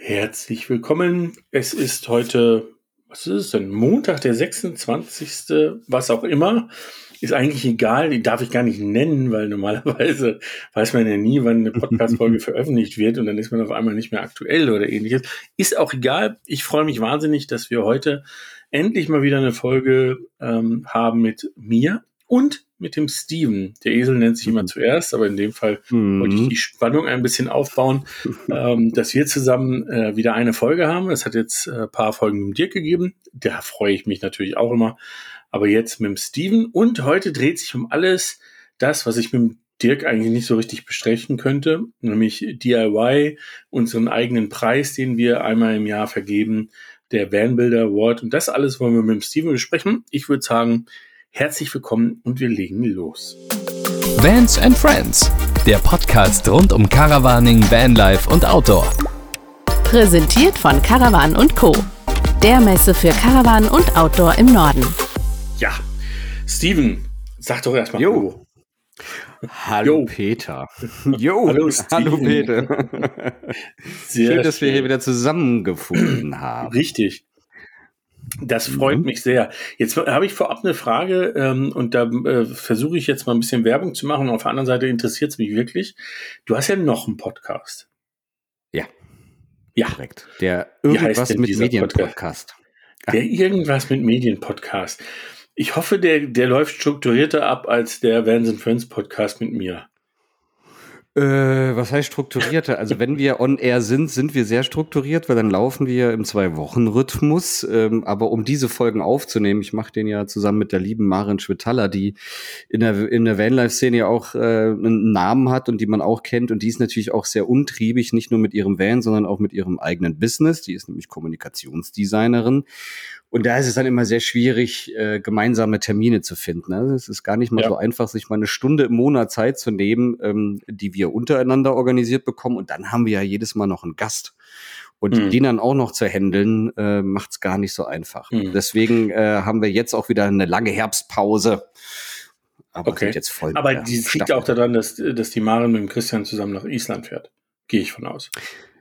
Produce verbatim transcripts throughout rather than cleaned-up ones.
Herzlich willkommen. Es ist heute, was ist es denn? Montag, der sechsundzwanzigste Was auch immer. Ist eigentlich egal, den darf ich gar nicht nennen, weil normalerweise weiß man ja nie, wann eine Podcast-Folge veröffentlicht wird und dann ist man auf einmal nicht mehr aktuell oder ähnliches. Ist auch egal. Ich freue mich wahnsinnig, dass wir heute endlich mal wieder eine Folge ähm, haben mit mir und mit dem Steven. Der Esel nennt sich immer zuerst, aber in dem Fall Mhm. wollte ich die Spannung ein bisschen aufbauen, ähm, dass wir zusammen äh, wieder eine Folge haben. Es hat jetzt ein äh, paar Folgen mit Dirk gegeben. Da freue ich mich natürlich auch immer. Aber jetzt mit dem Steven. Und heute dreht sich um alles das, was ich mit dem Dirk eigentlich nicht so richtig besprechen könnte, nämlich D I Y, unseren eigenen Preis, den wir einmal im Jahr vergeben, der Van Builder Award. Und das alles wollen wir mit dem Steven besprechen. Ich würde sagen, herzlich willkommen und wir legen los. Vans and Friends, der Podcast rund um Caravaning, Vanlife und Outdoor. Präsentiert von Caravan und Co., der Messe für Caravan und Outdoor im Norden. Ja, Steven, sag doch erstmal Jo. Hallo Jo. Peter. Jo, Hallo, hallo, Steven. Peter. Sehr Schön, dass wir schön. hier wieder zusammengefunden haben. Richtig. Das freut Mhm. mich sehr. Jetzt habe ich vorab eine Frage ähm, und da äh, versuche ich jetzt mal ein bisschen Werbung zu machen. Auf der anderen Seite interessiert es mich wirklich. Du hast ja noch einen Podcast. Ja, Ja, korrekt. Der Wie heißt Irgendwas denn mit dieser Medien-Podcast. der irgendwas mit Medien-Podcast. Ich hoffe, der, der läuft strukturierter ab als der Vans and Friends Podcast mit mir. Äh, was heißt strukturierter? Also wenn wir on air sind, sind wir sehr strukturiert, weil dann laufen wir im Zwei-Wochen-Rhythmus. Ähm, aber um diese Folgen aufzunehmen, ich mache den ja zusammen mit der lieben Maren Schwitala, die in der, in der Vanlife-Szene ja auch äh, einen Namen hat und die man auch kennt. Und die ist natürlich auch sehr untriebig, nicht nur mit ihrem Van, sondern auch mit ihrem eigenen Business. Die ist nämlich Kommunikationsdesignerin. Und da ist es dann immer sehr schwierig, äh, gemeinsame Termine zu finden. Also es ist gar nicht mal Ja. so einfach, sich mal eine Stunde im Monat Zeit zu nehmen, ähm, die wir untereinander organisiert bekommen. Und dann haben wir ja jedes Mal noch einen Gast. Und Mhm. den dann auch noch zu handeln, äh, macht es gar nicht so einfach. Mhm. Deswegen äh, haben wir jetzt auch wieder eine lange Herbstpause. Aber Okay. sind jetzt voll mit Aber der die liegt Staffel. auch daran, dass, dass die Maren mit dem Christian zusammen nach Island fährt. Gehe ich von aus.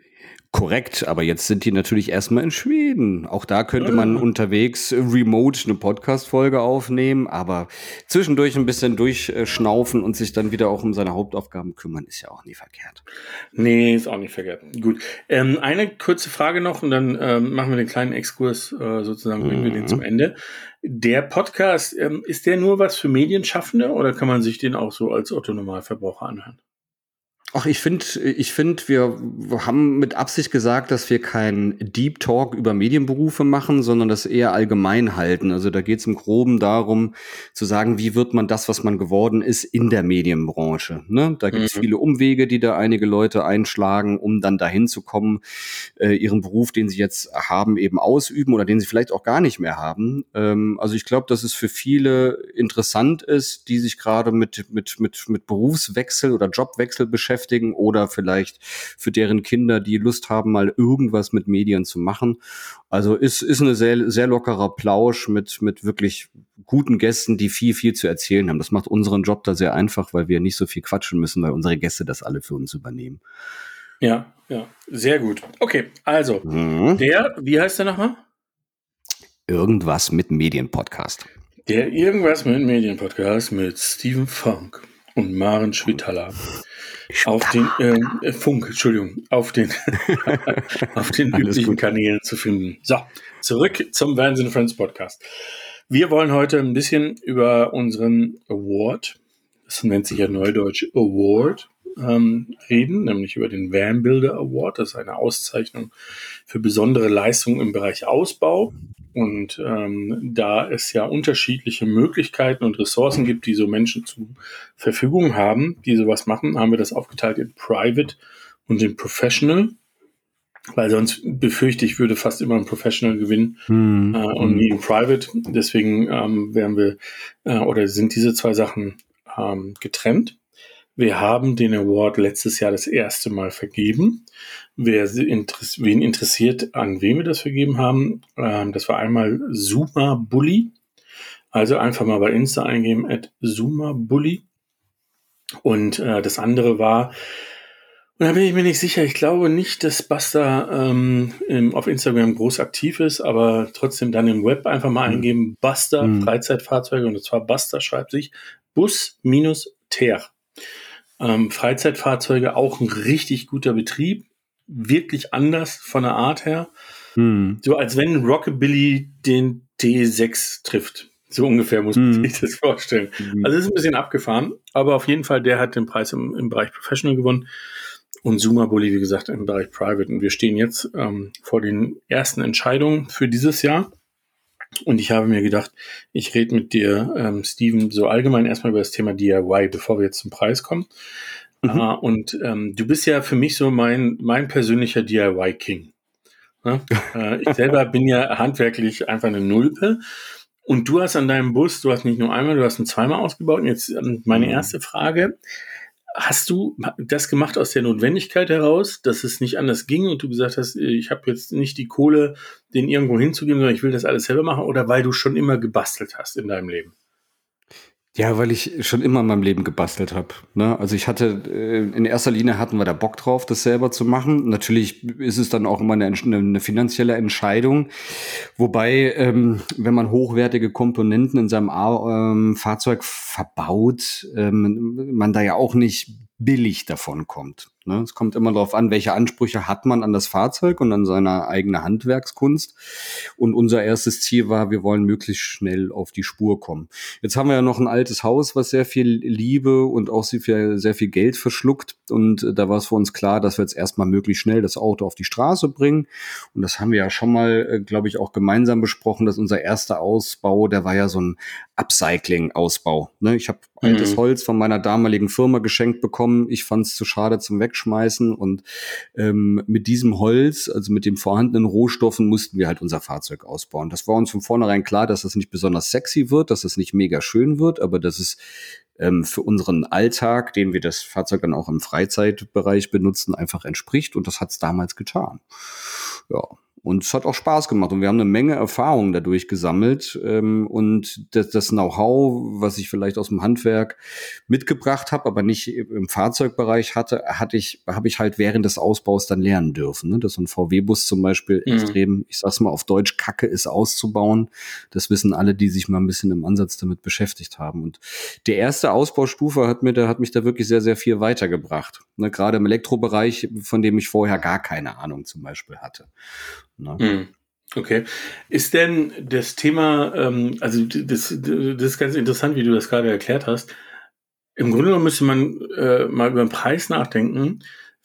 Korrekt, aber jetzt sind die natürlich erstmal in Schweden. Auch da könnte Ah. man unterwegs äh, remote eine Podcast-Folge aufnehmen, aber zwischendurch ein bisschen durchschnaufen und sich dann wieder auch um seine Hauptaufgaben kümmern, ist ja auch nie verkehrt. Nee, ist auch nicht verkehrt. Gut. Ähm, eine kurze Frage noch und dann ähm, machen wir den kleinen Exkurs, äh, sozusagen bringen wir den Mhm. zum Ende. Der Podcast, ähm, ist der nur was für Medienschaffende oder kann man sich den auch so als Otto-Normalverbraucher anhören? Ach, ich finde, ich find, wir haben mit Absicht gesagt, dass wir keinen Deep Talk über Medienberufe machen, sondern das eher allgemein halten. Also da geht es im Groben darum, zu sagen, wie wird man das, was man geworden ist, in der Medienbranche. Ne? Da gibt es Mhm. viele Umwege, die da einige Leute einschlagen, um dann dahin zu kommen, äh, ihren Beruf, den sie jetzt haben, eben ausüben oder den sie vielleicht auch gar nicht mehr haben. Ähm, also ich glaube, dass es für viele interessant ist, die sich gerade mit, mit, mit, mit Berufswechsel oder Jobwechsel beschäftigen oder vielleicht für deren Kinder, die Lust haben, mal irgendwas mit Medien zu machen. Also ist, ist eine sehr, sehr lockerer Plausch mit, mit wirklich guten Gästen, die viel, viel zu erzählen haben. Das macht unseren Job da sehr einfach, weil wir nicht so viel quatschen müssen, weil unsere Gäste das alle für uns übernehmen. Ja, ja, sehr gut. Okay, also, Mhm. der, wie heißt der nochmal? Irgendwas mit Medienpodcast. Der Irgendwas mit Medienpodcast mit Steven Funk und Maren Schwitala. Auf den, äh, Funk, Entschuldigung, auf den, auf den Alles üblichen gut. Kanälen zu finden. So, zurück zum Vans and Friends Podcast. Wir wollen heute ein bisschen über unseren Award, das nennt sich ja neudeutsch Award, ähm, reden, nämlich über den Van Builder Award. Das ist eine Auszeichnung für besondere Leistungen im Bereich Ausbau. Und ähm, da es ja unterschiedliche Möglichkeiten und Ressourcen gibt, die so Menschen zur Verfügung haben, die sowas machen, haben wir das aufgeteilt in Private und in Professional. Weil sonst befürchte ich, würde fast immer ein Professional gewinnen Mhm. äh, und nie ein Private. Deswegen ähm, werden wir äh, oder sind diese zwei Sachen ähm, getrennt. Wir haben den Award letztes Jahr das erste Mal vergeben. Wer interess- wen interessiert, an wen wir das vergeben haben, ähm, das war einmal Zuma Bully. Also einfach mal bei Insta eingeben, at Zuma Bully. Und äh, das andere war Und da bin ich mir nicht sicher. Ich glaube nicht, dass Buster ähm, im, auf Instagram groß aktiv ist, aber trotzdem dann im Web einfach mal Mhm. eingeben, Buster Mhm. Freizeitfahrzeuge. Und zwar Buster schreibt sich Bus-Ter. Ähm, Freizeitfahrzeuge, auch ein richtig guter Betrieb. Wirklich anders von der Art her. Mhm. So als wenn Rockabilly den T sechs trifft. So ungefähr muss man Mhm. sich das vorstellen. Mhm. Also es ist ein bisschen abgefahren, aber auf jeden Fall, der hat den Preis im, im Bereich Professional gewonnen und Zuma Bully, wie gesagt, im Bereich Private. Und wir stehen jetzt ähm, vor den ersten Entscheidungen für dieses Jahr. Und ich habe mir gedacht, ich rede mit dir, ähm, Steven, so allgemein erstmal über das Thema D I Y, bevor wir jetzt zum Preis kommen. Mhm. Äh, und ähm, du bist ja für mich so mein, mein persönlicher D I Y-King. Ja? äh, ich selber bin ja handwerklich einfach eine Nulpe. Und du hast an deinem Bus, du hast nicht nur einmal, du hast ihn zweimal ausgebaut. Und jetzt ähm, meine Mhm. erste Frage. Hast du das gemacht aus der Notwendigkeit heraus, dass es nicht anders ging und du gesagt hast, ich habe jetzt nicht die Kohle, den irgendwo hinzugeben, sondern ich will das alles selber machen, oder weil du schon immer gebastelt hast in deinem Leben? Ja, weil ich schon immer in meinem Leben gebastelt habe. Ne? Also ich hatte, äh, in erster Linie hatten wir da Bock drauf, das selber zu machen. Natürlich ist es dann auch immer eine, eine finanzielle Entscheidung. Wobei, ähm, wenn man hochwertige Komponenten in seinem A- ähm, Fahrzeug verbaut, ähm, man da ja auch nicht billig davon kommt. Ne? Es kommt immer darauf an, welche Ansprüche hat man an das Fahrzeug und an seine eigene Handwerkskunst. Und unser erstes Ziel war, wir wollen möglichst schnell auf die Spur kommen. Jetzt haben wir ja noch ein altes Haus, was sehr viel Liebe und auch sehr viel, sehr viel Geld verschluckt. Und äh, da war es für uns klar, dass wir jetzt erstmal möglichst schnell das Auto auf die Straße bringen. Und das haben wir ja schon mal, äh, glaube ich, auch gemeinsam besprochen, dass unser erster Ausbau, der war ja so ein Upcycling-Ausbau. Ne? Ich habe Mhm. altes Holz von meiner damaligen Firma geschenkt bekommen. Ich fand es zu schade zum Wegschmeißen. Und ähm, mit diesem Holz, also mit den vorhandenen Rohstoffen, mussten wir halt unser Fahrzeug ausbauen. Das war uns von vornherein klar, dass das nicht besonders sexy wird, dass es nicht mega schön wird, aber dass es ähm, für unseren Alltag, den wir das Fahrzeug dann auch im Freizeitbereich benutzen, einfach entspricht. Und das hat es damals getan. Ja. Und es hat auch Spaß gemacht und wir haben eine Menge Erfahrungen dadurch gesammelt. Ähm, und das, das Know-how, was ich vielleicht aus dem Handwerk mitgebracht habe, aber nicht im Fahrzeugbereich hatte, hatte ich, habe ich halt während des Ausbaus dann lernen dürfen. Ne? Dass so ein V W-Bus zum Beispiel Mhm. extrem, ich sag's mal auf Deutsch, Kacke ist auszubauen. Das wissen alle, die sich mal ein bisschen im Ansatz damit beschäftigt haben. Und die erste Ausbaustufe hat mir, da hat mich da wirklich sehr, sehr viel weitergebracht. Ne? Gerade im Elektrobereich, von dem ich vorher gar keine Ahnung zum Beispiel hatte. Ne? Mhm. Okay. Ist denn das Thema, ähm, also das, das ist ganz interessant, wie du das gerade erklärt hast. Im Grunde genommen müsste man äh, mal über den Preis nachdenken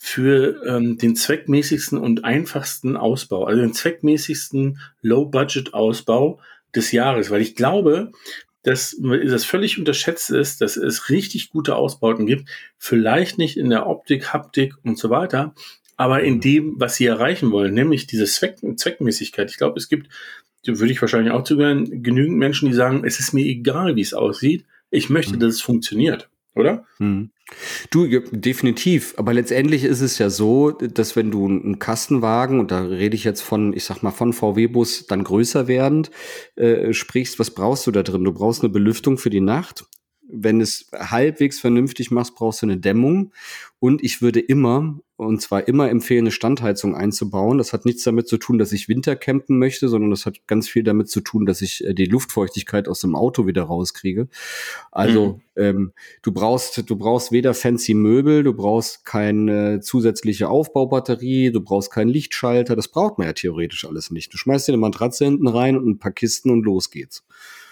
für ähm, den zweckmäßigsten und einfachsten Ausbau, also den zweckmäßigsten Low-Budget-Ausbau des Jahres, weil ich glaube, dass das völlig unterschätzt ist, dass es richtig gute Ausbauten gibt, vielleicht nicht in der Optik, Haptik und so weiter, aber in dem, was sie erreichen wollen, nämlich diese Zweck Zweckmäßigkeit. Ich glaube, es gibt, da würde ich wahrscheinlich auch zugehören, genügend Menschen, die sagen, es ist mir egal, wie es aussieht, ich möchte, Mhm. dass es funktioniert, oder? Mhm. Du, ja, definitiv. Aber letztendlich ist es ja so, dass wenn du einen Kastenwagen, und da rede ich jetzt von, ich sag mal, von V W-Bus dann größer werdend, äh, sprichst, was brauchst du da drin? Du brauchst eine Belüftung für die Nacht. Wenn es halbwegs vernünftig machst, brauchst du eine Dämmung. Und ich würde immer, und zwar immer empfehlen, eine Standheizung einzubauen. Das hat nichts damit zu tun, dass ich Wintercampen möchte, sondern das hat ganz viel damit zu tun, dass ich äh, die Luftfeuchtigkeit aus dem Auto wieder rauskriege. Also Mhm. ähm, du brauchst, du brauchst weder fancy Möbel, du brauchst keine zusätzliche Aufbaubatterie, du brauchst keinen Lichtschalter. Das braucht man ja theoretisch alles nicht. Du schmeißt dir eine Matratze hinten rein und ein paar Kisten und los geht's.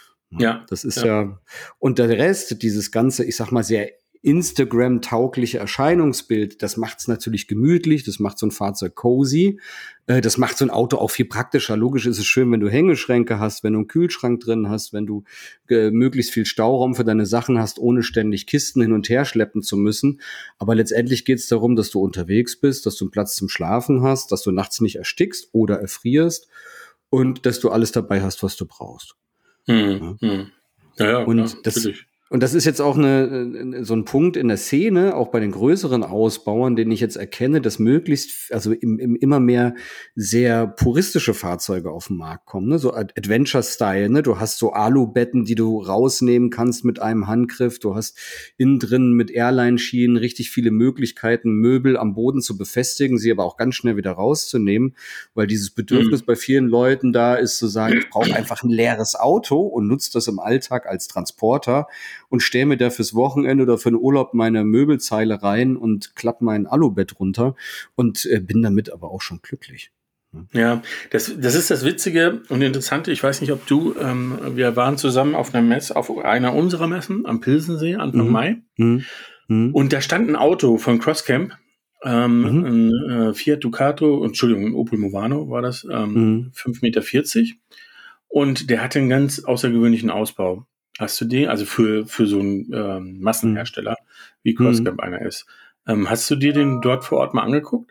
Ja, Das ist ja. ja, und der Rest, dieses ganze, ich sag mal, sehr Instagram-taugliche Erscheinungsbild, das macht's natürlich gemütlich, das macht so ein Fahrzeug cozy, äh, das macht so ein Auto auch viel praktischer. Logisch ist es schön, wenn du Hängeschränke hast, wenn du einen Kühlschrank drin hast, wenn du äh, möglichst viel Stauraum für deine Sachen hast, ohne ständig Kisten hin und her schleppen zu müssen. Aber letztendlich geht's darum, dass du unterwegs bist, dass du einen Platz zum Schlafen hast, dass du nachts nicht erstickst oder erfrierst und dass du alles dabei hast, was du brauchst. Mhm. Mhm. Ja, ja, klar, Und das, natürlich. Und das ist jetzt auch eine, so ein Punkt in der Szene, auch bei den größeren Ausbauern, den ich jetzt erkenne, dass möglichst, also im, im immer mehr sehr puristische Fahrzeuge auf den Markt kommen, ne? So Adventure-Style, ne? Du hast so Alubetten, die du rausnehmen kannst mit einem Handgriff. Du hast innen drin mit Airline-Schienen richtig viele Möglichkeiten, Möbel am Boden zu befestigen, sie aber auch ganz schnell wieder rauszunehmen, weil dieses Bedürfnis mhm. bei vielen Leuten da ist, zu sagen, ich brauche einfach ein leeres Auto und nutze das im Alltag als Transporter und stelle mir da fürs Wochenende oder für den Urlaub meine Möbelzeile rein und klappe mein Alubett runter und äh, bin damit aber auch schon glücklich. Ja, das, das ist das Witzige und Interessante. Ich weiß nicht, ob du, ähm, wir waren zusammen auf einer Messe, auf einer unserer Messen am Pilsensee Anfang mhm. Mai. Mhm. Mhm. Und da stand ein Auto von Crosscamp, ähm, mhm. ein äh, Fiat Ducato, Entschuldigung, ein Opel Movano war das, ähm, mhm. fünf Meter vierzig. Und der hatte einen ganz außergewöhnlichen Ausbau. Hast du den, also für, für so einen ähm, Massenhersteller, mhm. wie Crosscamp mhm. einer ist. Ähm, hast du dir den dort vor Ort mal angeguckt?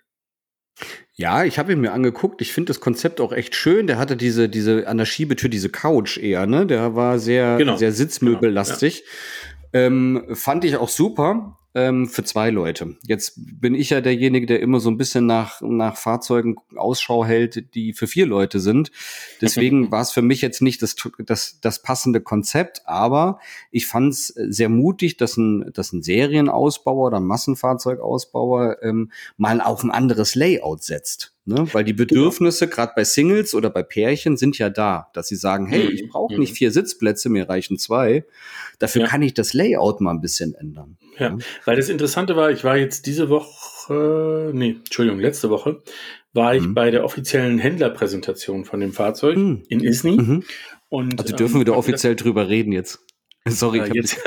Ja, ich habe ihn mir angeguckt. Ich finde das Konzept auch echt schön. Der hatte diese, diese an der Schiebetür, diese Couch eher, ne? Der war sehr, genau. sehr sitzmöbellastig. Genau, ja. ähm, fand ich auch super. Ähm, für zwei Leute. Jetzt bin ich ja derjenige, der immer so ein bisschen nach, nach Fahrzeugen Ausschau hält, die für vier Leute sind. Deswegen war es für mich jetzt nicht das, das, das passende Konzept, aber ich fand es sehr mutig, dass ein, dass ein Serienausbauer oder ein Massenfahrzeugausbauer ähm, mal auf ein anderes Layout setzt. Ne? Weil die Bedürfnisse, gerade bei Singles oder bei Pärchen, sind ja da, dass sie sagen, hey, ich brauche nicht vier Sitzplätze, mir reichen zwei. Dafür ja. kann ich das Layout mal ein bisschen ändern. Ja, ja, weil das Interessante war, ich war jetzt diese Woche, nee, Entschuldigung, letzte Woche, war ich mhm. bei der offiziellen Händlerpräsentation von dem Fahrzeug mhm. in Isny. Mhm. Und, also dürfen ähm, wir da offiziell drüber reden jetzt? Sorry, ich jetzt,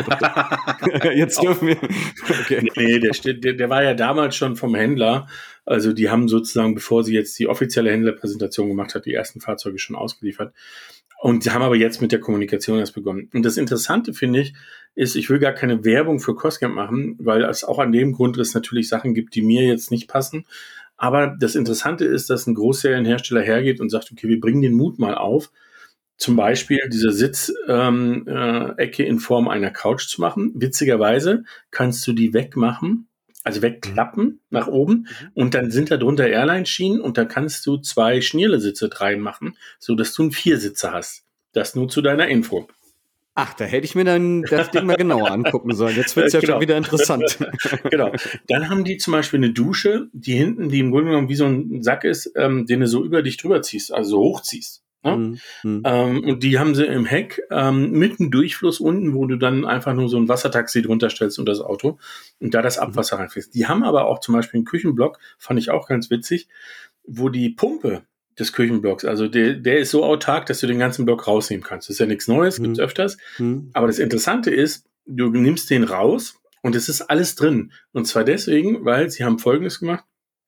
jetzt dürfen wir. Okay. Nee, der, der, der war ja damals schon vom Händler. Also die haben sozusagen, bevor sie jetzt die offizielle Händlerpräsentation gemacht hat, die ersten Fahrzeuge schon ausgeliefert. Und sie haben aber jetzt mit der Kommunikation erst begonnen. Und das Interessante, finde ich, ist, ich will gar keine Werbung für Crosscamp machen, weil es auch an dem Grund es natürlich Sachen gibt, die mir jetzt nicht passen. Aber das Interessante ist, dass ein Großserienhersteller hergeht und sagt, okay, wir bringen den Mut mal auf, zum Beispiel diese Sitzecke ähm, äh, in Form einer Couch zu machen. Witzigerweise kannst du die wegmachen, also wegklappen mhm. nach oben mhm. und dann sind da drunter Airline-Schienen und da kannst du zwei Schnirlesitze reinmachen, sodass du einen Viersitzer hast. Das nur zu deiner Info. Ach, da hätte ich mir dann das Ding mal genauer angucken sollen. Jetzt wird es ja genau. schon wieder interessant. Genau. Dann haben die zum Beispiel eine Dusche, die hinten, die im Grunde genommen wie so ein Sack ist, ähm, den du so über dich drüber ziehst, also so hochziehst. Ja? Mhm. Ähm, und die haben sie im Heck ähm, mit einem Durchfluss unten, wo du dann einfach nur so ein Wassertaxi drunter stellst unter das Auto und da das Abwasser mhm. reinfließt. Die haben aber auch zum Beispiel einen Küchenblock, fand ich auch ganz witzig, wo die Pumpe des Küchenblocks, also der, der ist so autark, dass du den ganzen Block rausnehmen kannst. Das ist ja nichts Neues, mhm. gibt's öfters. Mhm. Aber das Interessante ist, du nimmst den raus und es ist alles drin. Und zwar deswegen, weil sie haben Folgendes gemacht.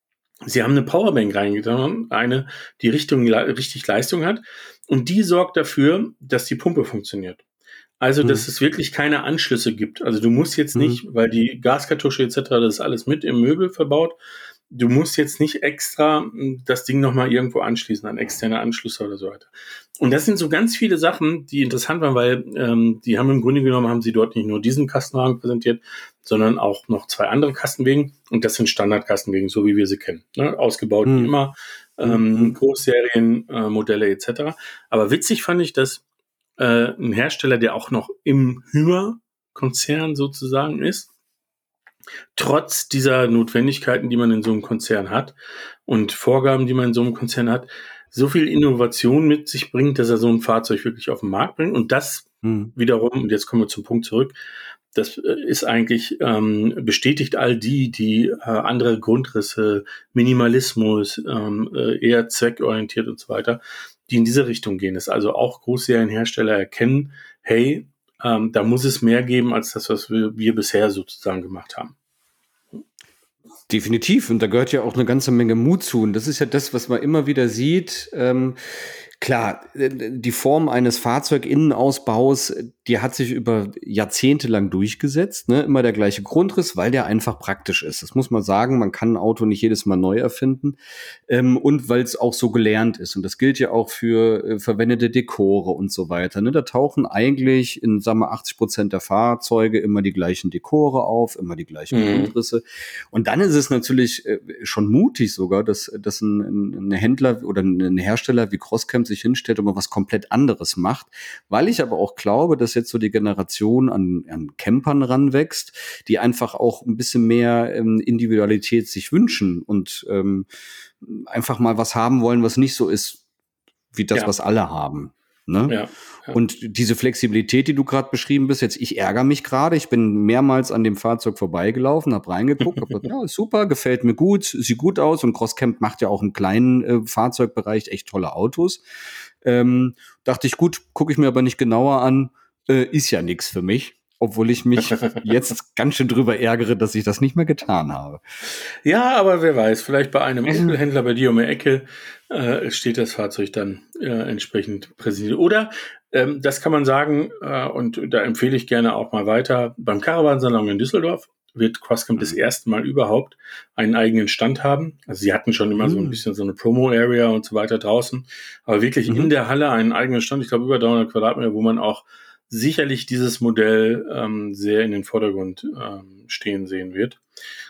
Sie haben eine Powerbank reingetan, eine, die Richtung, richtig Leistung hat. Und die sorgt dafür, dass die Pumpe funktioniert. Also, dass mhm. es wirklich keine Anschlüsse gibt. Also, du musst jetzt nicht, mhm. weil die Gaskartusche et cetera, das ist alles mit im Möbel verbaut. Du musst jetzt nicht extra das Ding nochmal irgendwo anschließen, an externe Anschlüsse oder so weiter. Und das sind so ganz viele Sachen, die interessant waren, weil ähm, die haben im Grunde genommen, haben sie dort nicht nur diesen Kastenwagen präsentiert, sondern auch noch zwei andere Kastenwegen. Und das sind Standardkastenwegen, so wie wir sie kennen. Ne? Ausgebaut mhm. wie immer, ähm, mhm. Großserienmodelle äh, et cetera. Aber witzig fand ich, dass äh, ein Hersteller, der auch noch im Hymer-Konzern sozusagen ist, trotz dieser Notwendigkeiten, die man in so einem Konzern hat und Vorgaben, die man in so einem Konzern hat, so viel Innovation mit sich bringt, dass er so ein Fahrzeug wirklich auf den Markt bringt. Und das hm. wiederum, und jetzt kommen wir zum Punkt zurück, das ist eigentlich, ähm, bestätigt all die, die äh, andere Grundrisse, Minimalismus, ähm, eher zweckorientiert und so weiter, die in diese Richtung gehen. Das also auch Großserienhersteller erkennen, hey, ähm, da muss es mehr geben als das, was wir, wir bisher sozusagen gemacht haben. Definitiv. Und da gehört ja auch eine ganze Menge Mut zu. Und das ist ja das, was man immer wieder sieht. Ähm, Klar, die Form eines Fahrzeuginnenausbaus, die hat sich über Jahrzehnte lang durchgesetzt, ne? Immer der gleiche Grundriss, weil der einfach praktisch ist. Das muss man sagen, man kann ein Auto nicht jedes Mal neu erfinden. Ähm, und weil es auch so gelernt ist. Und das gilt ja auch für äh, verwendete Dekore und so weiter. Ne? Da tauchen eigentlich in, sagen wir, achtzig Prozent der Fahrzeuge immer die gleichen Dekore auf, immer die gleichen mhm. Grundrisse. Und dann ist es natürlich äh, schon mutig sogar, dass, dass ein, ein Händler oder ein Hersteller wie Crosscamp sich hinstellt und mal was komplett anderes macht, weil ich aber auch glaube, dass jetzt so die Generation an, an Campern ranwächst, die einfach auch ein bisschen mehr ähm, Individualität sich wünschen und ähm, einfach mal was haben wollen, was nicht so ist wie das, ja. was alle haben. Ne? Ja, ja. Und diese Flexibilität, die du gerade beschrieben bist, jetzt ich ärgere mich gerade, ich bin mehrmals an dem Fahrzeug vorbeigelaufen, habe reingeguckt, hab gedacht, ja, super, gefällt mir gut, sieht gut aus und Crosscamp macht ja auch im kleinen äh, Fahrzeugbereich echt tolle Autos. Ähm, dachte ich, gut, gucke ich mir aber nicht genauer an, äh, ist ja nichts für mich. Obwohl ich mich jetzt ganz schön drüber ärgere, dass ich das nicht mehr getan habe. Ja, aber wer weiß, vielleicht bei einem Opel-Händler bei dir um die Ecke äh, steht das Fahrzeug dann äh, entsprechend präsentiert. Oder, ähm, das kann man sagen, äh, und da empfehle ich gerne auch mal weiter, beim Caravan-Salon in Düsseldorf wird Crosscamp mhm. das erste Mal überhaupt einen eigenen Stand haben. Also sie hatten schon immer mhm. so ein bisschen so eine Promo-Area und so weiter draußen, aber wirklich mhm. in der Halle einen eigenen Stand, ich glaube über dreihundert Quadratmeter, wo man auch sicherlich dieses Modell ähm, sehr in den Vordergrund ähm, stehen sehen wird.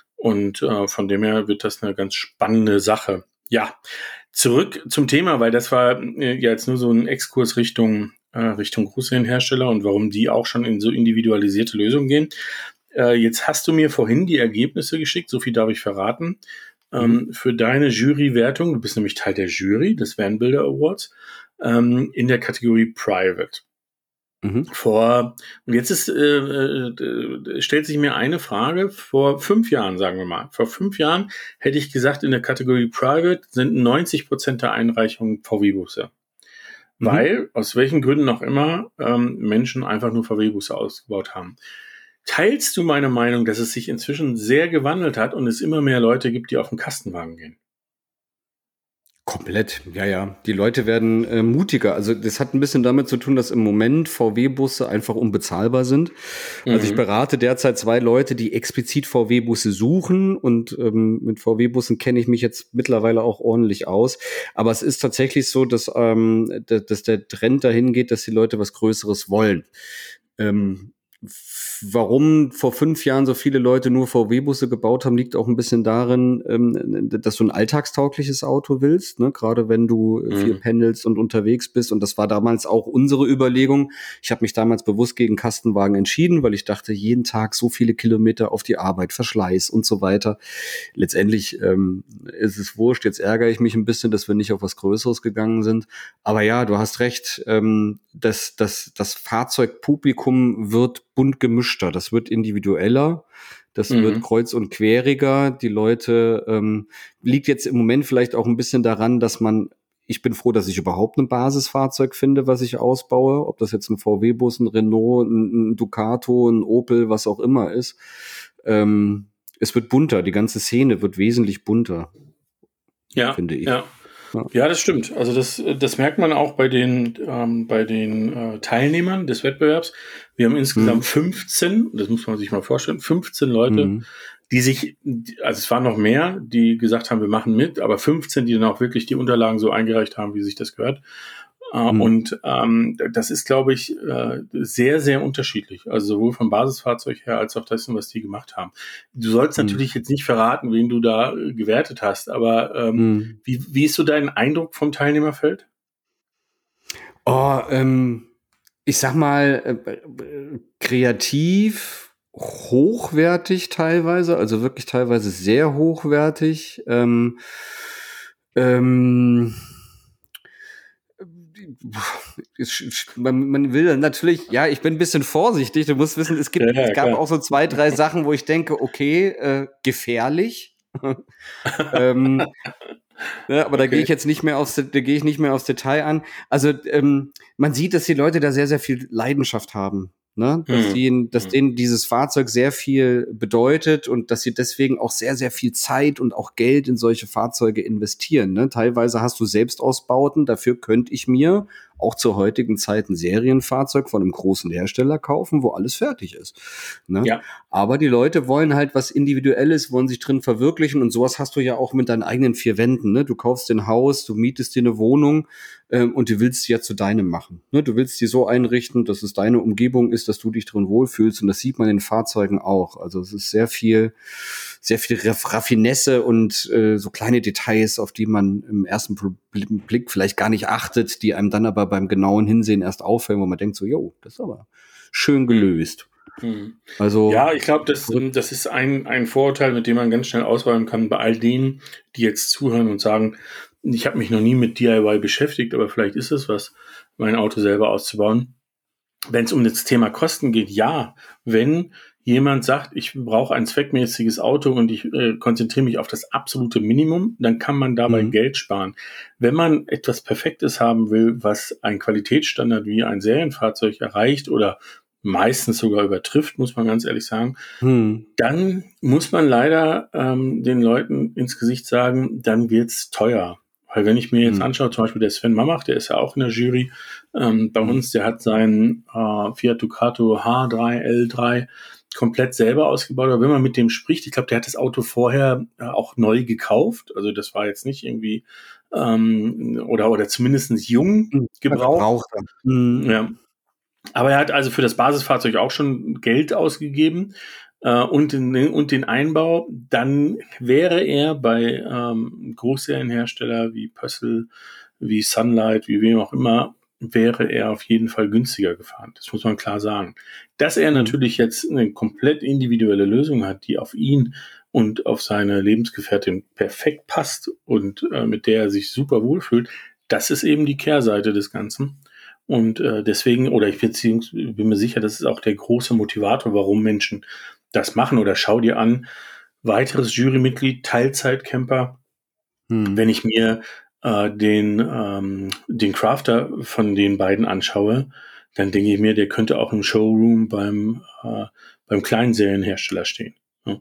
Und äh, von dem her wird das eine ganz spannende Sache. Ja, zurück zum Thema, weil das war äh, ja jetzt nur so ein Exkurs Richtung, äh, Richtung Großserienhersteller und warum die auch schon in so individualisierte Lösungen gehen. Äh, jetzt hast du mir vorhin die Ergebnisse geschickt, so viel darf ich verraten, ähm, mhm. für deine Jurywertung. Du bist nämlich Teil der Jury des Vanbuilder Awards ähm, in der Kategorie Private. Mhm. Vor, und jetzt ist, äh, äh, stellt sich mir eine Frage, vor fünf Jahren, sagen wir mal, vor fünf Jahren hätte ich gesagt, in der Kategorie Private sind neunzig Prozent der Einreichungen V W-Busse. Mhm. Weil, aus welchen Gründen auch immer, ähm, Menschen einfach nur V W-Busse ausgebaut haben. Teilst du meine Meinung, dass es sich inzwischen sehr gewandelt hat und es immer mehr Leute gibt, die auf den Kastenwagen gehen? Komplett, ja, ja. Die Leute werden äh, mutiger. Also das hat ein bisschen damit zu tun, dass im Moment V W-Busse einfach unbezahlbar sind. Mhm. Also ich berate derzeit zwei Leute, die explizit V W-Busse suchen und ähm, mit V W-Bussen kenne ich mich jetzt mittlerweile auch ordentlich aus. Aber es ist tatsächlich so, dass, ähm, dass, dass der Trend dahin geht, dass die Leute was Größeres wollen. Ähm, Warum vor fünf Jahren so viele Leute nur V W-Busse gebaut haben, liegt auch ein bisschen darin, ähm, dass du ein alltagstaugliches Auto willst, ne? Gerade wenn du mhm. viel pendelst und unterwegs bist. Und das war damals auch unsere Überlegung. Ich habe mich damals bewusst gegen Kastenwagen entschieden, weil ich dachte, jeden Tag so viele Kilometer auf die Arbeit, Verschleiß und so weiter. Letztendlich ähm, ist es wurscht. Jetzt ärgere ich mich ein bisschen, dass wir nicht auf was Größeres gegangen sind. Aber ja, du hast recht. Ähm, das, das, das Fahrzeugpublikum wird bunt gemischter, das wird individueller, das mhm. wird kreuz- und queriger. Die Leute, ähm, liegt jetzt im Moment vielleicht auch ein bisschen daran, dass man, ich bin froh, dass ich überhaupt ein Basisfahrzeug finde, was ich ausbaue, ob das jetzt ein V W-Bus, ein Renault, ein, ein Ducato, ein Opel, was auch immer ist. Ähm, es wird bunter, die ganze Szene wird wesentlich bunter, ja, finde ich. Ja. Ja, das stimmt. Also das, das merkt man auch bei den, ähm, bei den äh, Teilnehmern des Wettbewerbs. Wir haben insgesamt mhm. fünfzehn, das muss man sich mal vorstellen, fünfzehn Leute, mhm. die sich, also es waren noch mehr, die gesagt haben, wir machen mit, aber fünfzehn, die dann auch wirklich die Unterlagen so eingereicht haben, wie sich das gehört. Äh, mhm. Und ähm, das ist, glaube ich, äh, sehr, sehr unterschiedlich. Also sowohl vom Basisfahrzeug her als auch das, was die gemacht haben. Du sollst mhm. natürlich jetzt nicht verraten, wen du da äh, gewertet hast, aber ähm, mhm. wie, wie ist so dein Eindruck vom Teilnehmerfeld? Oh, ähm, ich sag mal, äh, kreativ, hochwertig teilweise, also wirklich teilweise sehr hochwertig. Ähm, ähm, Man, man will natürlich, ja, ich bin ein bisschen vorsichtig. Du musst wissen, es gibt, ja, ja, es gab klar. auch so zwei, drei Sachen, wo ich denke, okay, äh, gefährlich. ähm, ja, aber okay. da gehe ich jetzt nicht mehr aufs, da gehe ich nicht mehr aufs Detail an. Also ähm, man sieht, dass die Leute da sehr, sehr viel Leidenschaft haben. Ne? Dass, Hm. die, dass Hm. denen dieses Fahrzeug sehr viel bedeutet und dass sie deswegen auch sehr, sehr viel Zeit und auch Geld in solche Fahrzeuge investieren. Ne? Teilweise hast du Selbstausbauten, dafür könnte ich mir auch zur heutigen Zeit ein Serienfahrzeug von einem großen Hersteller kaufen, wo alles fertig ist. Ne? Ja. Aber die Leute wollen halt was Individuelles, wollen sich drin verwirklichen und sowas hast du ja auch mit deinen eigenen vier Wänden. Ne? Du kaufst dir ein Haus, du mietest dir eine Wohnung ähm, und du willst sie ja zu deinem machen. Ne? Du willst sie so einrichten, dass es deine Umgebung ist, dass du dich drin wohlfühlst und das sieht man in den Fahrzeugen auch. Also es ist sehr viel, sehr viel Raffinesse und äh, so kleine Details, auf die man im ersten Blick vielleicht gar nicht achtet, die einem dann aber beim genauen Hinsehen erst auffallen, wo man denkt so, jo, das ist aber schön gelöst. Hm. Also Ja, ich glaube, das, das ist ein, ein Vorurteil, mit dem man ganz schnell ausräumen kann bei all denen, die jetzt zuhören und sagen, ich habe mich noch nie mit D I Y beschäftigt, aber vielleicht ist es was, mein Auto selber auszubauen. Wenn es um das Thema Kosten geht, ja, wenn jemand sagt, ich brauche ein zweckmäßiges Auto und ich äh, konzentriere mich auf das absolute Minimum, dann kann man dabei Mhm. Geld sparen. Wenn man etwas Perfektes haben will, was ein Qualitätsstandard wie ein Serienfahrzeug erreicht oder meistens sogar übertrifft, muss man ganz ehrlich sagen, hm. dann muss man leider ähm, den Leuten ins Gesicht sagen, dann wird's teuer. Weil wenn ich mir jetzt Hm. anschaue, zum Beispiel der Sven Mamach, der ist ja auch in der Jury ähm, bei Hm. uns, der hat seinen äh, Fiat Ducato H drei L drei komplett selber ausgebaut. Aber wenn man mit dem spricht, ich glaube, der hat das Auto vorher äh, auch neu gekauft. Also das war jetzt nicht irgendwie ähm, oder oder zumindest jung gebraucht. Gebrauchter. Mhm. Ja. Aber er hat also für das Basisfahrzeug auch schon Geld ausgegeben äh, und, den, und den Einbau. Dann wäre er bei ähm, Großserienhersteller wie Pössl, wie Sunlight, wie wem auch immer, wäre er auf jeden Fall günstiger gefahren. Das muss man klar sagen. Dass er Mhm. natürlich jetzt eine komplett individuelle Lösung hat, die auf ihn und auf seine Lebensgefährtin perfekt passt und äh, mit der er sich super wohlfühlt, das ist eben die Kehrseite des Ganzen. Und äh, deswegen, oder ich beziehungs- bin mir sicher, das ist auch der große Motivator, warum Menschen das machen. Oder schau dir an, weiteres Jurymitglied, Teilzeitcamper. Hm. Wenn ich mir äh, den, ähm, den Crafter von den beiden anschaue, dann denke ich mir, der könnte auch im Showroom beim, äh, beim kleinen Serienhersteller stehen. Ja.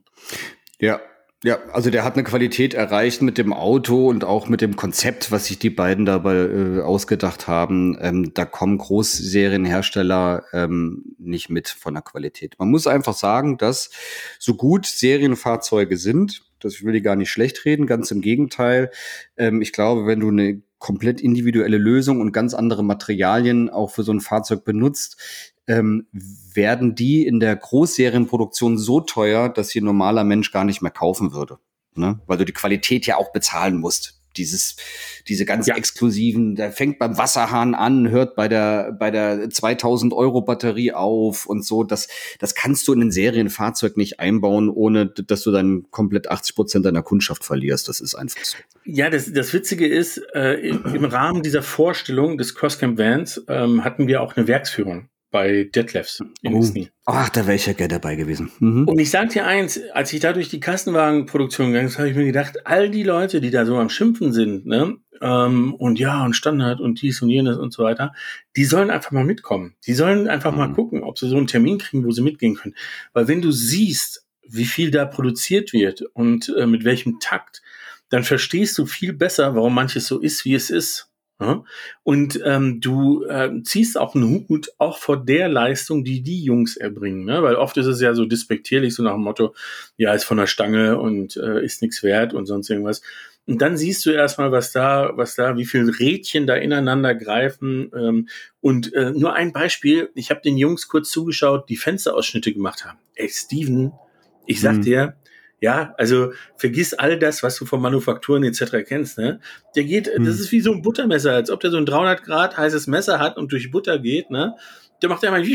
Ja, ja, also der hat eine Qualität erreicht mit dem Auto und auch mit dem Konzept, was sich die beiden dabei äh, ausgedacht haben. Ähm, da kommen Großserienhersteller ähm, nicht mit von der Qualität. Man muss einfach sagen, dass so gut Serienfahrzeuge sind, das will ich gar nicht schlecht reden, ganz im Gegenteil. Ähm, ich glaube, wenn du eine komplett individuelle Lösung und ganz andere Materialien auch für so ein Fahrzeug benutzt, ähm, werden die in der Großserienproduktion so teuer, dass sie ein normaler Mensch gar nicht mehr kaufen würde. Ne? Weil du die Qualität ja auch bezahlen musst. Dieses, diese ganz Ja. exklusiven, der fängt beim Wasserhahn an, hört bei der, bei der zweitausend Euro Batterie auf und so. Das, das kannst du in ein Serienfahrzeug nicht einbauen, ohne dass du dann komplett achtzig Prozent deiner Kundschaft verlierst. Das ist einfach so. Ja, das, das Witzige ist, äh, im, im Rahmen dieser Vorstellung des Crosscamp Vans ähm, hatten wir auch eine Werksführung bei Detlefs in Oh. Isny. Ach, da wäre ich ja gerne dabei gewesen. Mhm. Und ich sag dir eins, als ich da durch die Kassenwagenproduktion gegangen bin, habe ich mir gedacht, all die Leute, die da so am Schimpfen sind, ne, ähm, und ja, und Standard und dies und jenes und so weiter, die sollen einfach mal mitkommen. Die sollen einfach Mhm. mal gucken, ob sie so einen Termin kriegen, wo sie mitgehen können. Weil wenn du siehst, wie viel da produziert wird und äh, mit welchem Takt, dann verstehst du viel besser, warum manches so ist, wie es ist. Ja? Und ähm, du äh, ziehst auch einen Hut auch vor der Leistung, die die Jungs erbringen. Ne? Weil oft ist es ja so despektierlich, so nach dem Motto, ja, ist von der Stange und äh, ist nichts wert und sonst irgendwas. Und dann siehst du erstmal, was da, was da, wie viele Rädchen da ineinander greifen. Ähm, und äh, nur ein Beispiel, ich habe den Jungs kurz zugeschaut, die Fensterausschnitte gemacht haben. Ey, Steven, ich sag Mhm. dir, ja, also vergiss all das, was du von Manufakturen et cetera kennst, ne? Der geht, Hm. das ist wie so ein Buttermesser, als ob der so ein dreihundert Grad heißes Messer hat und durch Butter geht, ne? Der macht ja mal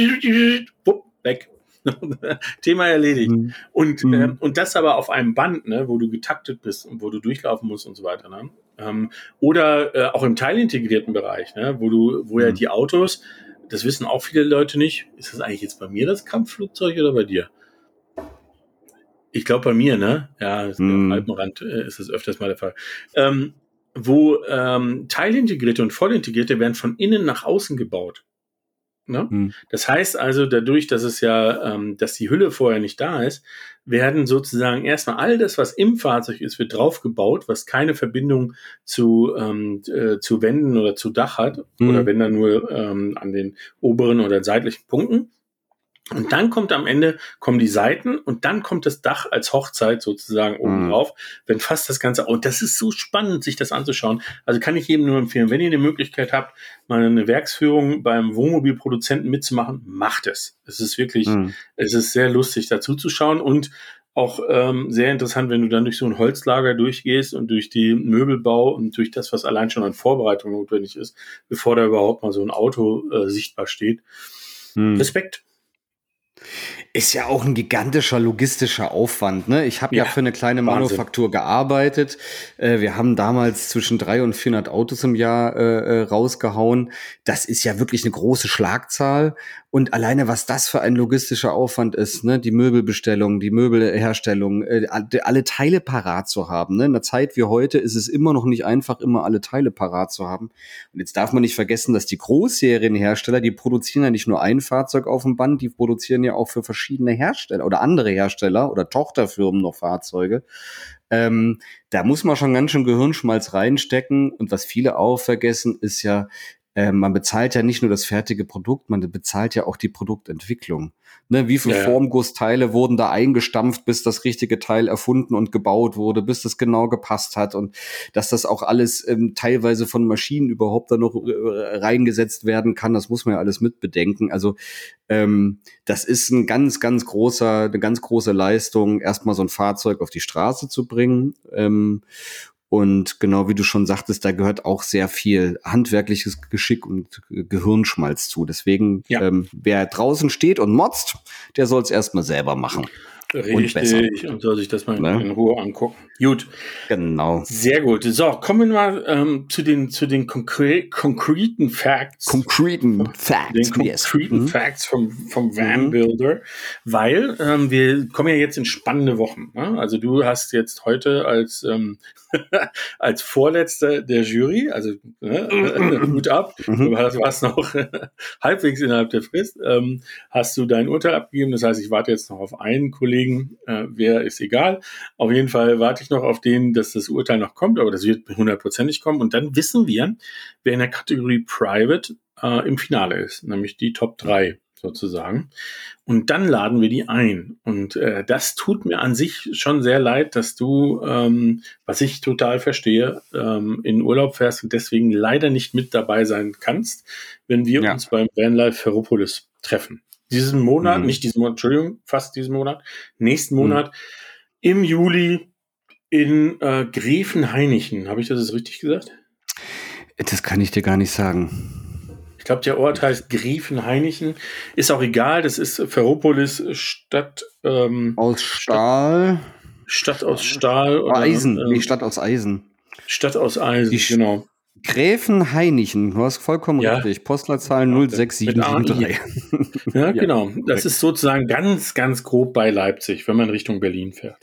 wupp, weg. Thema erledigt. Mhm. Und, Mhm. ähm, und das aber auf einem Band, ne, wo du getaktet bist und wo du durchlaufen musst und so weiter, ne? Ähm, oder äh, auch im teilintegrierten Bereich, ne, wo du, wo ja Mhm. die Autos, das wissen auch viele Leute nicht, ist das eigentlich jetzt bei mir das Kampfflugzeug oder bei dir? Ich glaube bei mir, ne? Ja, ist Mhm. am Alpenrand äh, ist das öfters mal der Fall. Ähm, wo ähm, Teilintegrierte und Vollintegrierte werden von innen nach außen gebaut. Ne? Hm. Das heißt also, dadurch, dass es ja, ähm, dass die Hülle vorher nicht da ist, werden sozusagen erstmal all das, was im Fahrzeug ist, wird draufgebaut, was keine Verbindung zu, ähm, äh, zu Wänden oder zu Dach hat, Hm. oder wenn dann nur ähm, an den oberen oder seitlichen Punkten. Und dann kommt am Ende, kommen die Seiten und dann kommt das Dach als Hochzeit sozusagen oben Mhm. drauf, wenn fast das Ganze, und das ist so spannend, sich das anzuschauen. Also kann ich jedem nur empfehlen, wenn ihr eine Möglichkeit habt, mal eine Werksführung beim Wohnmobilproduzenten mitzumachen, macht es. Es ist wirklich, Mhm. es ist sehr lustig dazu zu schauen und auch ähm, sehr interessant, wenn du dann durch so ein Holzlager durchgehst und durch die Möbelbau und durch das, was allein schon an Vorbereitung notwendig ist, bevor da überhaupt mal so ein Auto äh, sichtbar steht. Mhm. Respekt. Ist ja auch ein gigantischer logistischer Aufwand. Ne? Ich habe ja, Ja, für eine kleine Wahnsinn. Manufaktur gearbeitet. Äh, wir haben damals zwischen dreihundert und vierhundert Autos im Jahr äh, rausgehauen. Das ist ja wirklich eine große Schlagzahl. Und alleine, was das für ein logistischer Aufwand ist, ne? Die Möbelbestellung, die Möbelherstellung, äh, alle Teile parat zu haben. Ne? In einer Zeit wie heute ist es immer noch nicht einfach, immer alle Teile parat zu haben. Und jetzt darf man nicht vergessen, dass die Großserienhersteller, die produzieren ja nicht nur ein Fahrzeug auf dem Band, die produzieren ja auch für verschiedene Hersteller oder andere Hersteller oder Tochterfirmen noch Fahrzeuge. Ähm, da muss man schon ganz schön Gehirnschmalz reinstecken. Und was viele auch vergessen, ist ja, äh, man bezahlt ja nicht nur das fertige Produkt, man bezahlt ja auch die Produktentwicklung. Ne, wie viele Ja, ja. Formgussteile wurden da eingestampft, bis das richtige Teil erfunden und gebaut wurde, bis das genau gepasst hat und dass das auch alles ähm, teilweise von Maschinen überhaupt da noch äh, reingesetzt werden kann, das muss man ja alles mitbedenken. Also ähm, das ist ein ganz, ganz großer, eine ganz große Leistung, erstmal so ein Fahrzeug auf die Straße zu bringen. Ähm, Und genau wie du schon sagtest, da gehört auch sehr viel handwerkliches Geschick und Gehirnschmalz zu. Deswegen, Ja. ähm, wer draußen steht und motzt, der soll es erstmal selber machen. Und besser. Richtig, und soll sich das mal Ne? in Ruhe angucken. Gut, Genau. sehr gut. So, kommen wir mal ähm, zu den zu den konkre konkreten Facts. Concreten den Facts. konkreten Yes. Facts vom, vom Van Mhm. Builder, weil ähm, wir kommen ja jetzt in spannende Wochen. Ne? Also du hast jetzt heute als ähm, als Vorletzter der Jury, also ne, Hut ab, Mhm. du warst, warst noch halbwegs innerhalb der Frist, ähm, hast du dein Urteil abgegeben. Das heißt, ich warte jetzt noch auf einen Kollegen, äh, wer ist egal. Auf jeden Fall warte ich noch auf den, dass das Urteil noch kommt, aber das wird hundertprozentig kommen. Und dann wissen wir, wer in der Kategorie Private äh, im Finale ist, nämlich die Top drei sozusagen. Und dann laden wir die ein. Und äh, das tut mir an sich schon sehr leid, dass du, ähm, was ich total verstehe, ähm, in Urlaub fährst und deswegen leider nicht mit dabei sein kannst, wenn wir Ja. uns beim Vanlife Ferropolis treffen. Diesen Monat, Mhm. nicht diesen Monat, Entschuldigung, fast diesen Monat, nächsten Monat, im Juli in äh, Gräfenhainichen. Habe ich das jetzt richtig gesagt? Das kann ich dir gar nicht sagen. Ich glaube, der Ort heißt Gräfenhainichen. Ist auch egal, das ist Ferropolis, Stadt, ähm, Aus Stahl. Stadt aus Stahl. Oder, Eisen. ähm, Nee, Stadt aus Eisen. Stadt aus Eisen, Die Sch- genau. Gräfenhainichen. Du hast vollkommen Ja. richtig. Postleitzahl null sechs sieben sieben drei. Ja, Ja, genau. Das korrekt. ist sozusagen ganz, ganz grob bei Leipzig, wenn man Richtung Berlin fährt.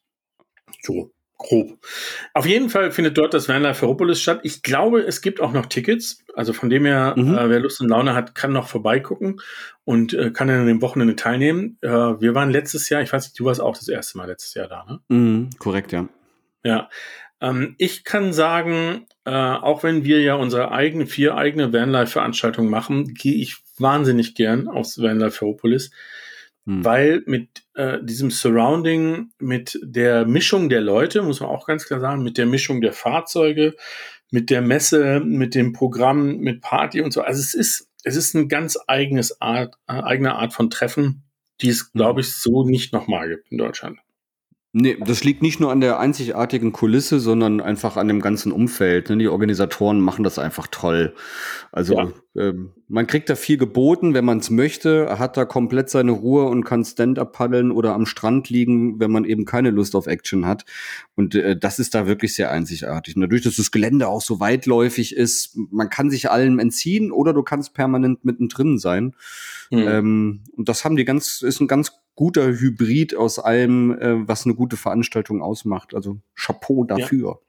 So, grob. Auf jeden Fall findet dort das Vanlife Ferropolis statt. Ich glaube, es gibt auch noch Tickets. Also von dem her, Mhm. äh, wer Lust und Laune hat, kann noch vorbeigucken und äh, kann dann an dem Wochenende teilnehmen. Äh, wir waren letztes Jahr, ich weiß nicht, du warst auch das erste Mal letztes Jahr da, ne? Mhm, korrekt, ja. Ja. Ähm, ich kann sagen, äh, auch wenn wir ja unsere eigene, vier eigene Vanlife-Veranstaltungen machen, gehe ich wahnsinnig gern aufs Vanlife Ferropolis. Mhm. Weil mit äh, diesem Surrounding, mit der Mischung der Leute, muss man auch ganz klar sagen, mit der Mischung der Fahrzeuge, mit der Messe, mit dem Programm, mit Party und so. Also es ist, es ist ein ganz eigenes Art, äh, eigene Art von Treffen, die es, glaube ich, so nicht nochmal gibt in Deutschland. Nee, das liegt nicht nur an der einzigartigen Kulisse, sondern einfach an dem ganzen Umfeld. Ne? Die Organisatoren machen das einfach toll. Also Ja. ähm, man kriegt da viel geboten, wenn man es möchte, hat da komplett seine Ruhe und kann Stand-up paddeln oder am Strand liegen, wenn man eben keine Lust auf Action hat. Und äh, das ist da wirklich sehr einzigartig. Und dadurch, dass das Gelände auch so weitläufig ist, man kann sich allem entziehen oder du kannst permanent mittendrin sein. Mhm. Ähm, und das haben die ganz, ist ein ganz guter Hybrid aus allem, äh, was eine gute Veranstaltung ausmacht. Also Chapeau dafür.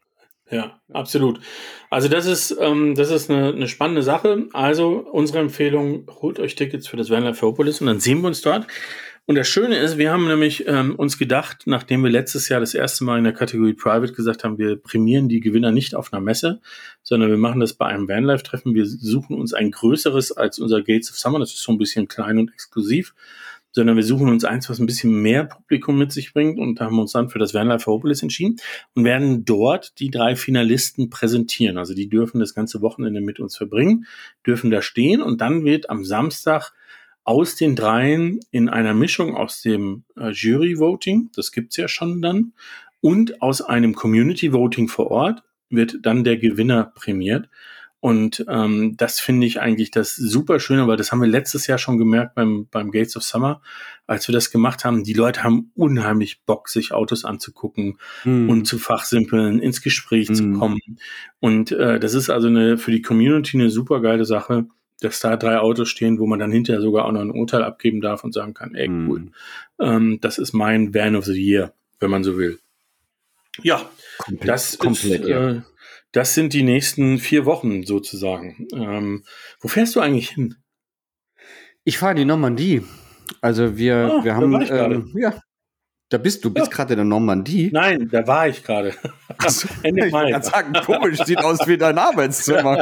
Ja, absolut. Also das ist, ähm, das ist eine, eine spannende Sache. Also unsere Empfehlung, holt euch Tickets für das Vanlife Ferropolis und dann sehen wir uns dort. Und das Schöne ist, wir haben nämlich ähm, uns gedacht, nachdem wir letztes Jahr das erste Mal in der Kategorie Private gesagt haben, wir prämieren die Gewinner nicht auf einer Messe, sondern wir machen das bei einem Vanlife-Treffen. Wir suchen uns ein größeres als unser Gates of Summer, das ist so ein bisschen klein und exklusiv, sondern wir suchen uns eins, was ein bisschen mehr Publikum mit sich bringt und haben uns dann für das Vanlife Ferropolis entschieden und werden dort die drei Finalisten präsentieren. Also die dürfen das ganze Wochenende mit uns verbringen, dürfen da stehen und dann wird am Samstag aus den dreien in einer Mischung aus dem äh, Jury-Voting, das gibt's ja schon dann, und aus einem Community-Voting vor Ort wird dann der Gewinner prämiert. Und ähm, das finde ich eigentlich das super Schöne, weil das haben wir letztes Jahr schon gemerkt beim, beim Gates of Summer, als wir das gemacht haben. Die Leute haben unheimlich Bock, sich Autos anzugucken mm. und zu fachsimpeln, ins Gespräch mm. zu kommen. Und äh, das ist also eine für die Community eine super geile Sache, dass da drei Autos stehen, wo man dann hinterher sogar auch noch ein Urteil abgeben darf und sagen kann, ey, cool, mm. ähm, das ist mein Van of the Year, wenn man so will. Ja, komplett, das komplett, ist, ja. Äh, das sind die nächsten vier Wochen sozusagen. Ähm, wo fährst du eigentlich hin? Ich fahre in die Normandie. Also wir, ah, wir haben, ähm, ja, da bist du, bist ja. gerade in der Normandie. Nein, da war ich gerade. So, Ende Mai. Ich kann sagen, komisch, sieht aus wie dein Arbeitszimmer.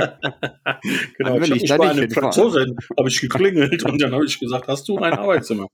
Genau, ich, ich war eine Franzosin, habe ich geklingelt und dann habe ich gesagt, hast du ein Arbeitszimmer?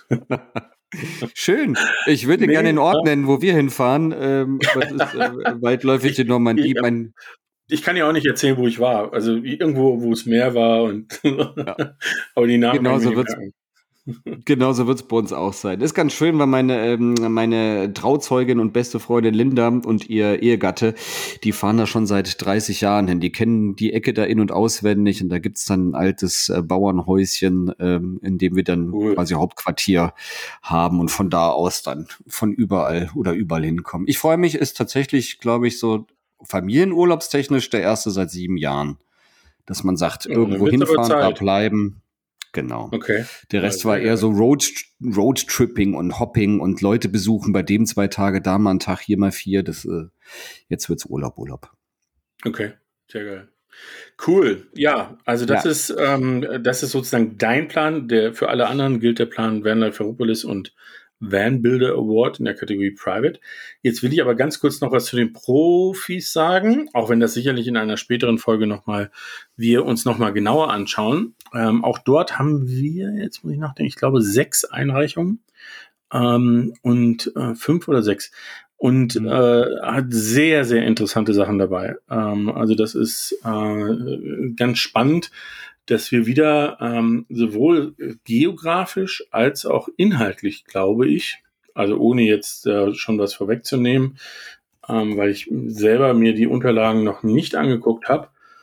Schön. Ich würde nee, gerne den Ort nennen, wo wir hinfahren. Ähm, das ist äh, weitläufig die Normandie. Ich, mein ich kann ja auch nicht erzählen, wo ich war. Also irgendwo, wo es Meer war. Und ja. Aber die Namen genauso wird's, genauso wird es bei uns auch sein. Das ist ganz schön, weil meine, ähm, meine Trauzeugin und beste Freundin Linda und ihr Ehegatte, die fahren da schon seit dreißig Jahren hin. Die kennen die Ecke da in- und auswendig und da gibt's dann ein altes äh, Bauernhäuschen, ähm, in dem wir dann cool. quasi Hauptquartier haben und von da aus dann von überall oder überall hinkommen. Ich freue mich, ist tatsächlich, glaube ich, so familienurlaubstechnisch der erste seit sieben Jahren, dass man sagt, ja, irgendwo hinfahren, da bleiben. Genau. Okay. Der Rest also, war eher so Road, Roadtripping und Hopping und Leute besuchen, bei dem zwei Tage, da mal einen Tag, hier mal vier. Das, äh, jetzt wird's Urlaub, Urlaub. Okay, sehr geil. Cool. Ja, also das ja. ist ähm, das ist sozusagen dein Plan. Der für alle anderen gilt der Plan Vanlife Ferropolis und Van Builder Award in der Kategorie Private. Jetzt will ich aber ganz kurz noch was zu den Profis sagen, auch wenn das sicherlich in einer späteren Folge nochmal wir uns nochmal genauer anschauen. Ähm, auch dort haben wir, jetzt muss ich nachdenken, ich glaube sechs Einreichungen ähm, und äh, fünf oder sechs und mhm. äh, hat sehr, sehr interessante Sachen dabei. Ähm, also das ist äh, ganz spannend, dass wir wieder ähm, sowohl geografisch als auch inhaltlich, glaube ich, also ohne jetzt äh, schon was vorwegzunehmen, ähm, weil ich selber mir die Unterlagen noch nicht angeguckt habe,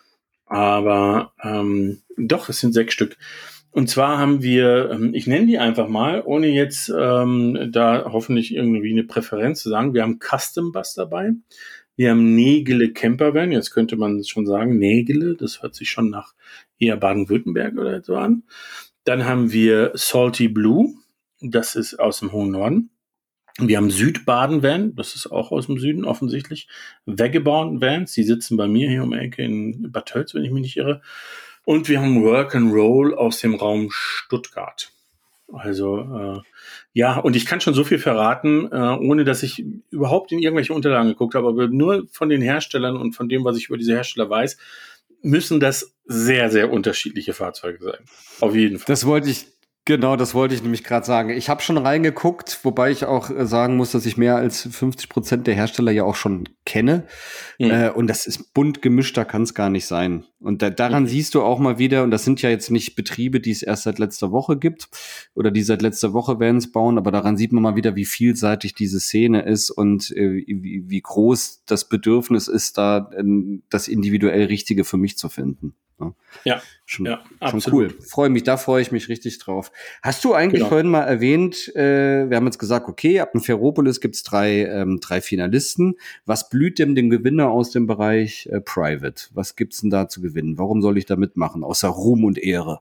aber ähm, doch, es sind sechs Stück. Und zwar haben wir, ähm, ich nenne die einfach mal, ohne jetzt ähm, da hoffentlich irgendwie eine Präferenz zu sagen, wir haben Custom Bus dabei. Wir haben Nägele Campervan, jetzt könnte man schon sagen, Nägele, das hört sich schon nach eher Baden-Württemberg oder so an. Dann haben wir Salty Blue, das ist aus dem hohen Norden. Wir haben Südbaden-Van, das ist auch aus dem Süden offensichtlich. Vagabond Vans, die sitzen bei mir hier um die Ecke in Bad Tölz, wenn ich mich nicht irre. Und wir haben Work and Roll aus dem Raum Stuttgart. Also äh, ja, und ich kann schon so viel verraten, äh, ohne dass ich überhaupt in irgendwelche Unterlagen geguckt habe, aber nur von den Herstellern und von dem, was ich über diese Hersteller weiß, müssen das sehr, sehr unterschiedliche Fahrzeuge sein. Auf jeden Fall. Das wollte ich Genau, das wollte ich nämlich gerade sagen. Ich habe schon reingeguckt, wobei ich auch äh, sagen muss, dass ich mehr als fünfzig Prozent der Hersteller ja auch schon kenne. Mhm. Äh, und das ist bunt gemischt, da kann es gar nicht sein. Und da, daran mhm. siehst du auch mal wieder, und das sind ja jetzt nicht Betriebe, die es erst seit letzter Woche gibt oder die seit letzter Woche Vans bauen, aber daran sieht man mal wieder, wie vielseitig diese Szene ist und äh, wie, wie groß das Bedürfnis ist, da äh, das individuell Richtige für mich zu finden. Ja, ja, schon, ja, schon cool. Freue mich, da freue ich mich richtig drauf. Hast du eigentlich genau. vorhin mal erwähnt, äh, wir haben jetzt gesagt, okay, ab dem Ferropolis gibt's drei, ähm, drei Finalisten. Was blüht denn dem Gewinner aus dem Bereich äh, Private? Was gibt's denn da zu gewinnen? Warum soll ich da mitmachen, außer Ruhm und Ehre?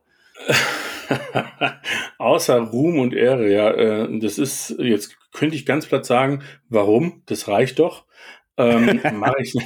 Außer Ruhm und Ehre, ja. Äh, das ist, jetzt könnte ich ganz platt sagen, warum? Das reicht doch. Ähm, Mache ich,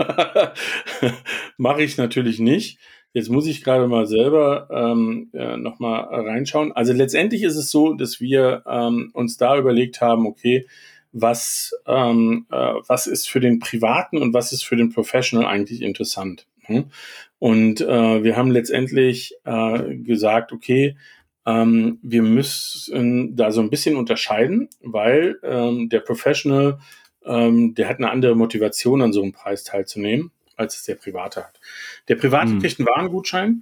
mach ich natürlich nicht. Jetzt muss ich gerade mal selber ähm, äh, nochmal reinschauen. Also letztendlich ist es so, dass wir ähm, uns da überlegt haben, okay, was, ähm, äh, was ist für den Privaten und was ist für den Professional eigentlich interessant. Hm? Und äh, wir haben letztendlich äh, gesagt, okay, ähm, wir müssen da so ein bisschen unterscheiden, weil ähm, der Professional, ähm, der hat eine andere Motivation, an so einem Preis teilzunehmen, als es der Private hat. Der Private mhm. kriegt einen Warengutschein,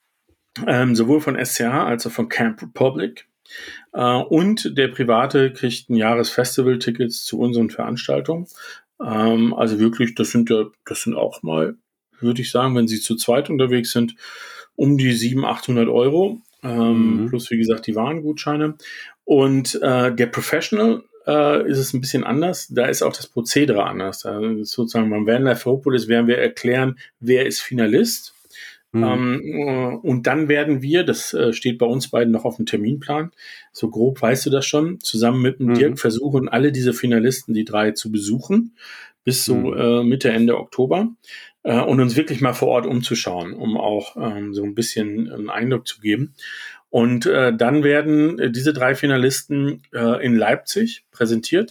ähm, sowohl von S C H als auch von Camp Republic. Äh, und der Private kriegt ein Jahresfestival-Tickets zu unseren Veranstaltungen. Ähm, also wirklich, das sind ja, das sind auch mal, würde ich sagen, wenn Sie zu zweit unterwegs sind, um die siebenhundert, achthundert Euro. Ähm, mhm. Plus, wie gesagt, die Warengutscheine. Und äh, der Professional äh, ist es ein bisschen anders. Da ist auch das Prozedere anders. Da ist sozusagen beim Vanlife Ferropolis werden wir erklären, wer ist Finalist. Mhm. Ähm, und dann werden wir, das äh, steht bei uns beiden noch auf dem Terminplan, so grob weißt du das schon, zusammen mit dem mhm. Dirk versuchen, alle diese Finalisten, die drei, zu besuchen, bis so mhm. äh, Mitte, Ende Oktober. äh, und uns wirklich mal vor Ort umzuschauen, um auch ähm, so ein bisschen einen Eindruck zu geben. Und äh, dann werden äh, diese drei Finalisten äh, in Leipzig präsentiert.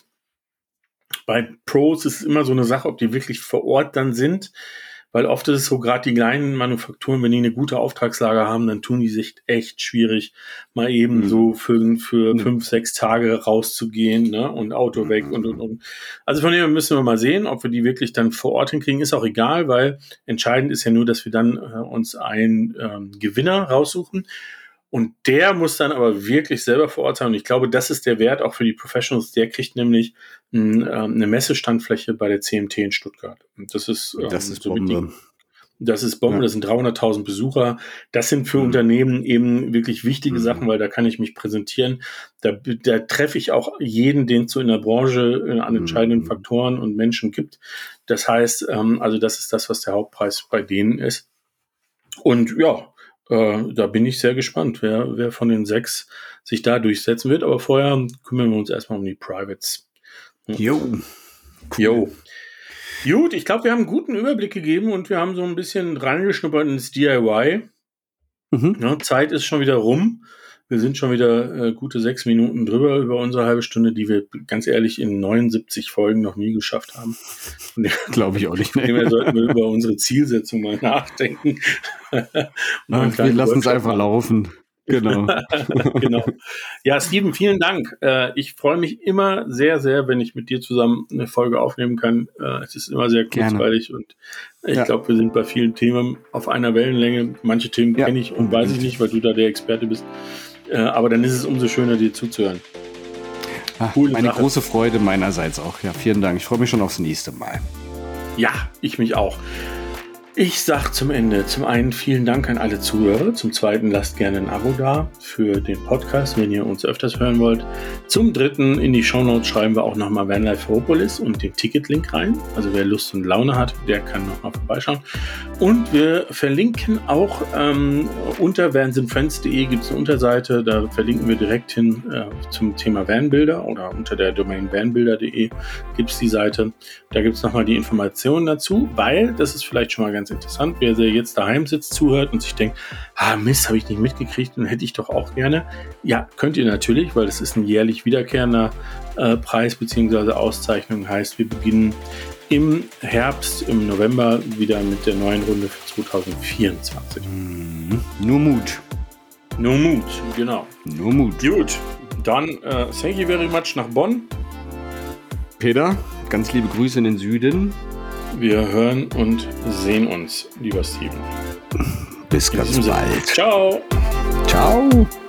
Bei Pros ist es immer so eine Sache, ob die wirklich vor Ort dann sind, weil oft ist es so, gerade die kleinen Manufakturen, wenn die eine gute Auftragslage haben, dann tun die sich echt schwierig, mal eben mhm. so für, für mhm. fünf, sechs Tage rauszugehen, ne, und Auto weg und, und, und. Also von dem müssen wir mal sehen, ob wir die wirklich dann vor Ort hinkriegen, ist auch egal, weil entscheidend ist ja nur, dass wir dann äh, uns einen ähm, Gewinner raussuchen. Und der muss dann aber wirklich selber vor Ort sein. Und ich glaube, das ist der Wert auch für die Professionals. Der kriegt nämlich ein, äh, eine Messestandfläche bei der C M T in Stuttgart. Und das ist, ähm, das ist so Bombe. Die, das ist Bombe. Ja. Das sind dreihunderttausend Besucher. Das sind für mhm. Unternehmen eben wirklich wichtige mhm. Sachen, weil da kann ich mich präsentieren. Da, da treffe ich auch jeden, den es so in der Branche äh, an entscheidenden mhm. Faktoren und Menschen gibt. Das heißt, ähm, also das ist das, was der Hauptpreis bei denen ist. Und ja, Äh, da bin ich sehr gespannt, wer, wer von den sechs sich da durchsetzen wird. Aber vorher kümmern wir uns erstmal um die Privates. Jo. Cool. Jo. Gut, ich glaube, wir haben einen guten Überblick gegeben und wir haben so ein bisschen reingeschnuppert ins D I Y. Mhm. Ja, Zeit ist schon wieder rum. Wir sind schon wieder äh, gute sechs Minuten drüber über unsere halbe Stunde, die wir ganz ehrlich in neunundsiebzig Folgen noch nie geschafft haben. Glaube ich auch nicht. Ne? Dem sollten wir über unsere Zielsetzung mal nachdenken. Ach, wir lassen es einfach laufen. Genau. Genau. Ja, Steven, vielen Dank. Äh, ich freue mich immer sehr, sehr, wenn ich mit dir zusammen eine Folge aufnehmen kann. Äh, es ist immer sehr kurzweilig Gerne. Und ich ja. glaube, wir sind bei vielen Themen auf einer Wellenlänge. Manche Themen ja. kenne ich und weiß ich nicht, weil du da der Experte bist. Äh, aber dann ist es umso schöner, dir zuzuhören. Ach, Coole eine Sache. Große Freude meinerseits auch. Ja, vielen Dank. Ich freue mich schon aufs nächste Mal. Ja, ich mich auch. Ich sage zum Ende zum einen vielen Dank an alle Zuhörer. Zum zweiten lasst gerne ein Abo da für den Podcast, wenn ihr uns öfters hören wollt. Zum dritten in die Shownotes schreiben wir auch nochmal Vanlife Ferropolis und den Ticketlink rein. Also wer Lust und Laune hat, der kann nochmal vorbeischauen. Und wir verlinken auch ähm, unter vans and friends punkt de gibt es eine Unterseite, da verlinken wir direkt hin äh, zum Thema Vanbilder oder unter der Domain vanbilder punkt de gibt es die Seite. Da gibt es nochmal die Informationen dazu, weil, das ist vielleicht schon mal ganz interessant, wer jetzt daheim sitzt, zuhört und sich denkt, ah Mist, habe ich nicht mitgekriegt und hätte ich doch auch gerne. Ja, könnt ihr natürlich, weil es ist ein jährlich wiederkehrender äh, Preis bzw. Auszeichnung. Heißt, wir beginnen im Herbst, im November wieder mit der neuen Runde für zwanzig vierundzwanzig. Mhm. Nur Mut. Nur Mut, genau. Nur Mut. Gut, dann uh, thank you very much nach Bonn. Peter, ganz liebe Grüße in den Süden. Wir hören und sehen uns, lieber Steven. Bis ganz bald. Ciao. Ciao.